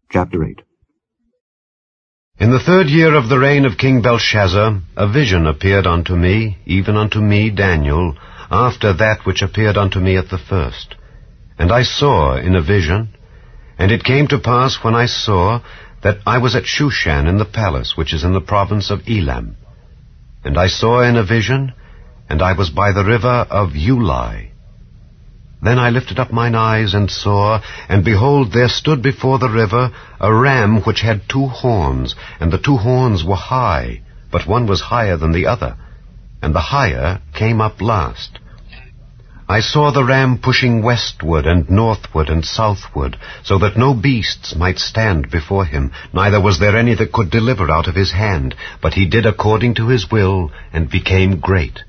Chapter 8. In the 3rd year of the reign of King Belshazzar, a vision appeared unto me, even unto me, Daniel, after that which appeared unto me at the first. And I saw in a vision, and it came to pass when I saw, that I was at Shushan in the palace which is in the province of Elam. And I saw in a vision, and I was by the river of Ulai. Then I lifted up mine eyes and saw, and behold, there stood before the river a ram which had 2 horns, and the 2 horns were high, but one was higher than the other, and the higher came up last. I saw the ram pushing westward and northward and southward, so that no beasts might stand before him, neither was there any that could deliver out of his hand, but he did according to his will, and became great.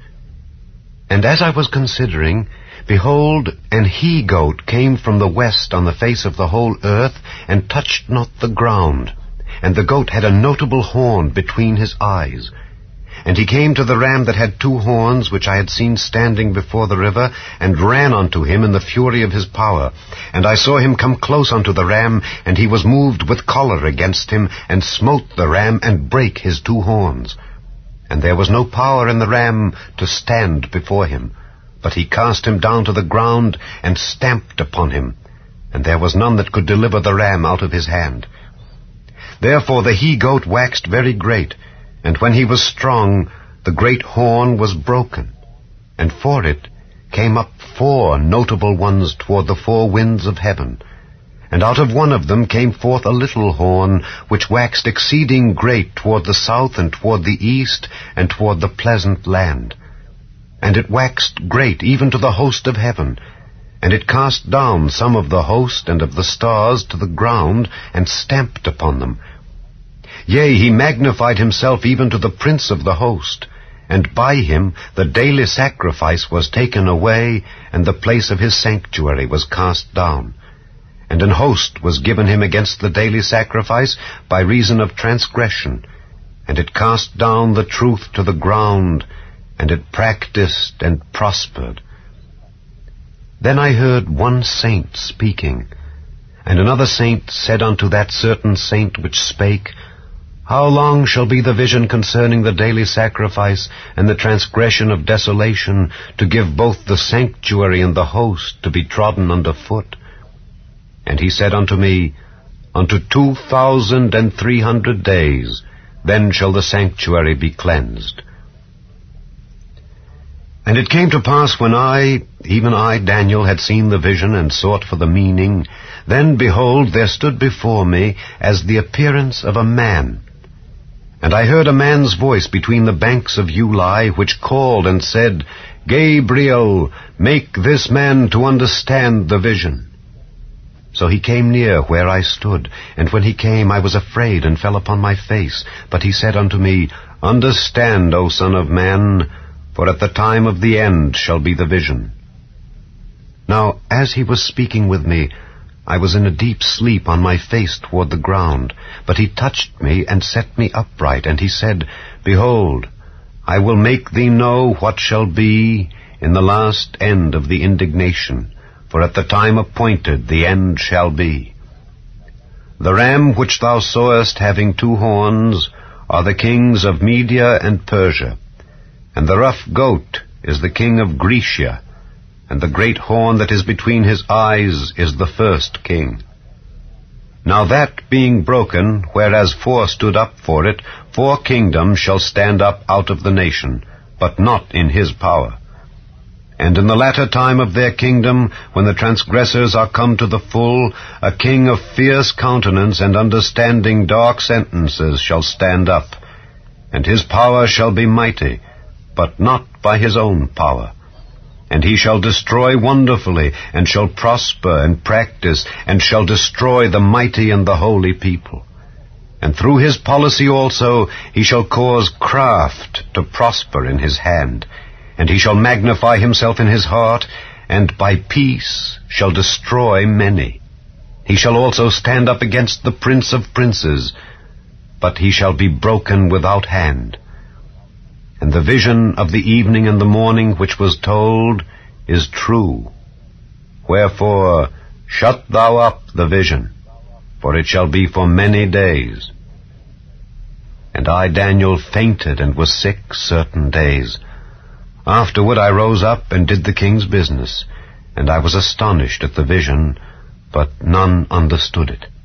And as I was considering, behold, an he-goat came from the west on the face of the whole earth, and touched not the ground. And the goat had a notable horn between his eyes. And he came to the ram that had 2 horns, which I had seen standing before the river, and ran unto him in the fury of his power. And I saw him come close unto the ram, and he was moved with choler against him, and smote the ram, and brake his 2 horns. And there was no power in the ram to stand before him. But he cast him down to the ground, and stamped upon him, and there was none that could deliver the ram out of his hand. Therefore the he-goat waxed very great, and when he was strong, the great horn was broken, and for it came up 4 notable ones toward the 4 winds of heaven. And out of one of them came forth a little horn, which waxed exceeding great toward the south, and toward the east, and toward the pleasant land. And it waxed great even to the host of heaven, and it cast down some of the host and of the stars to the ground, and stamped upon them. Yea, he magnified himself even to the prince of the host, and by him the daily sacrifice was taken away, and the place of his sanctuary was cast down. And an host was given him against the daily sacrifice by reason of transgression, and it cast down the truth to the ground, and it practiced and prospered. Then I heard one saint speaking, and another saint said unto that certain saint which spake, How long shall be the vision concerning the daily sacrifice and the transgression of desolation, to give both the sanctuary and the host to be trodden under foot? And he said unto me, Unto 2,300 days, then shall the sanctuary be cleansed. And it came to pass when even I, Daniel, had seen the vision and sought for the meaning, then, behold, there stood before me as the appearance of a man. And I heard a man's voice between the banks of Ulai, which called and said, Gabriel, make this man to understand the vision. So he came near where I stood, and when he came I was afraid and fell upon my face. But he said unto me, Understand, O son of man, for at the time of the end shall be the vision. Now, as he was speaking with me, I was in a deep sleep on my face toward the ground. But he touched me and set me upright, and he said, Behold, I will make thee know what shall be in the last end of the indignation, for at the time appointed the end shall be. The ram which thou sawest having 2 horns are the kings of Media and Persia, and the rough goat is the king of Grecia, and the great horn that is between his eyes is the first king. Now that being broken, whereas 4 stood up for it, 4 kingdoms shall stand up out of the nation, but not in his power. And in the latter time of their kingdom, when the transgressors are come to the full, a king of fierce countenance and understanding dark sentences shall stand up, and his power shall be mighty, but not by his own power. And he shall destroy wonderfully, and shall prosper and practice, and shall destroy the mighty and the holy people. And through his policy also he shall cause craft to prosper in his hand, and he shall magnify himself in his heart, and by peace shall destroy many. He shall also stand up against the prince of princes, but he shall be broken without hand. And the vision of the evening and the morning which was told is true. Wherefore shut thou up the vision, for it shall be for many days. And I, Daniel, fainted and was sick certain days. Afterward I rose up and did the king's business, and I was astonished at the vision, but none understood it.